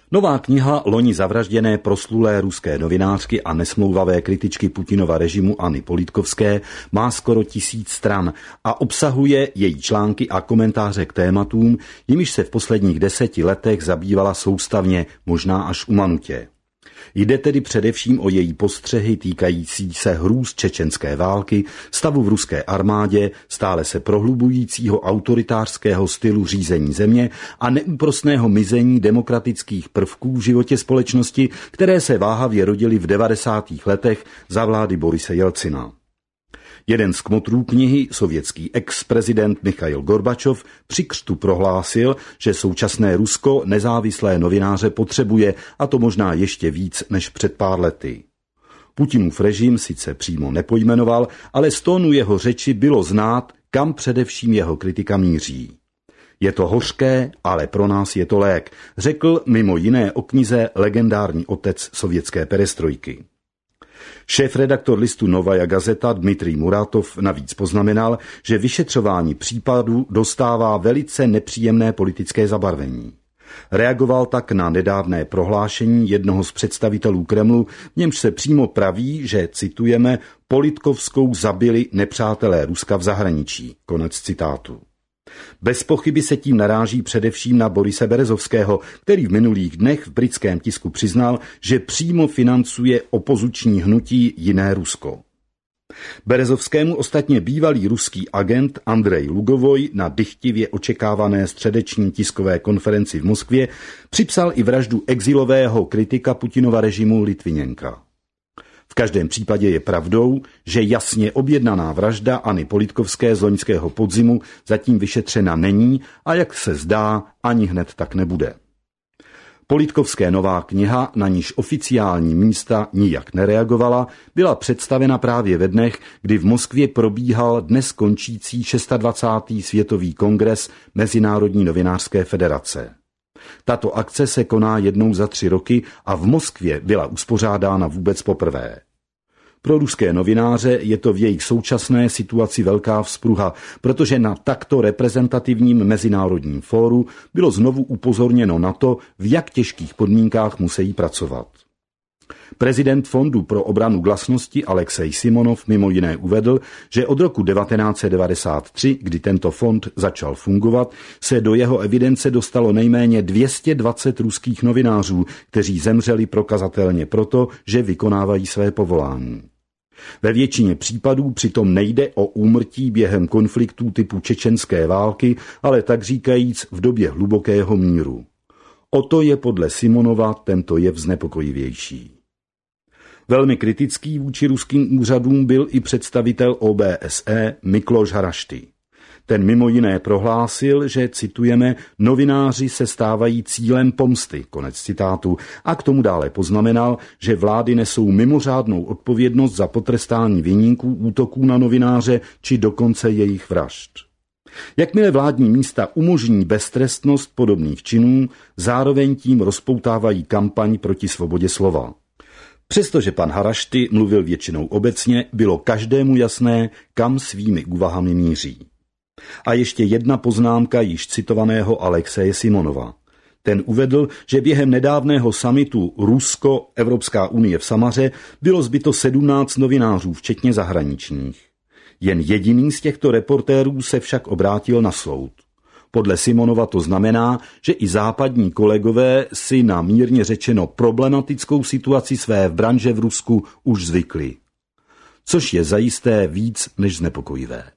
Nová kniha loni zavražděné proslulé ruské novinářky a nesmlouvavé kritičky Putinova režimu Anny Politkovské má skoro 1000 stran a obsahuje její články a komentáře k tématům, jimiž se v posledních 10 letech zabývala soustavně, možná až umanutě. Jde tedy především o její postřehy týkající se hrůz čečenské války, stavu v ruské armádě, stále se prohlubujícího autoritářského stylu řízení země a neúprosného mizení demokratických prvků v životě společnosti, které se váhavě rodily v 90. letech za vlády Borise Jelcina. Jeden z kmotrů knihy, sovětský ex-prezident Michail Gorbačov, při křtu prohlásil, že současné Rusko nezávislé novináře potřebuje, a to možná ještě víc než před pár lety. Putinův režim sice přímo nepojmenoval, ale z tónu jeho řeči bylo znát, kam především jeho kritika míří. Je to hořké, ale pro nás je to lék, řekl mimo jiné o knize legendární otec sovětské perestrojky. Šéfredaktor listu Novaja Gazeta Dmitrij Muratov navíc poznamenal, že vyšetřování případu dostává velice nepříjemné politické zabarvení. Reagoval tak na nedávné prohlášení jednoho z představitelů Kremlu, v němž se přímo praví, že, citujeme, Politkovskou zabili nepřátelé Ruska v zahraničí. Konec citátu. Bez pochyby se tím naráží především na Borise Berezovského, který v minulých dnech v britském tisku přiznal, že přímo financuje opoziční hnutí Jiné Rusko. Berezovskému ostatně bývalý ruský agent Andrej Lugovoj na dychtivě očekávané středeční tiskové konferenci v Moskvě připsal i vraždu exilového kritika Putinova režimu Litviněnka. V každém případě je pravdou, že jasně objednaná vražda Anny Politkovské z loňského podzimu zatím vyšetřena není a jak se zdá, ani hned tak nebude. Politkovské nová kniha, na níž oficiální místa nijak nereagovala, byla představena právě ve dnech, kdy v Moskvě probíhal dnes končící 26. světový kongres Mezinárodní novinářské federace. Tato akce se koná jednou za 3 roky a v Moskvě byla uspořádána vůbec poprvé. Pro ruské novináře je to v jejich současné situaci velká vzpruha, protože na takto reprezentativním mezinárodním fóru bylo znovu upozorněno na to, v jak těžkých podmínkách musí pracovat. Prezident Fondu pro obranu glasnosti Alexej Simonov mimo jiné uvedl, že od roku 1993, kdy tento fond začal fungovat, se do jeho evidence dostalo nejméně 220 ruských novinářů, kteří zemřeli prokazatelně proto, že vykonávají své povolání. Ve většině případů přitom nejde o úmrtí během konfliktů typu čečenské války, ale tak říkajíc v době hlubokého míru. O to je podle Simonova tento jev znepokojivější. Velmi kritický vůči ruským úřadům byl i představitel OBSE Mikloš Harašty. Ten mimo jiné prohlásil, že, citujeme, novináři se stávají cílem pomsty, konec citátu, a k tomu dále poznamenal, že vlády nesou mimořádnou odpovědnost za potrestání viníků útoků na novináře či dokonce jejich vražd. Jakmile vládní místa umožní beztrestnost podobných činů, zároveň tím rozpoutávají kampaň proti svobodě slova. Přestože pan Harašty mluvil většinou obecně, bylo každému jasné, kam svými úvahami míří. A ještě jedna poznámka již citovaného Alexeje Simonova. Ten uvedl, že během nedávného summitu Rusko-Evropská unie v Samaře bylo zbyto 17 novinářů, včetně zahraničních. Jen jediný z těchto reportérů se však obrátil na soud. Podle Simonova to znamená, že i západní kolegové si na mírně řečeno problematickou situaci své branže v Rusku už zvykli. Což je zajisté víc než znepokojivé.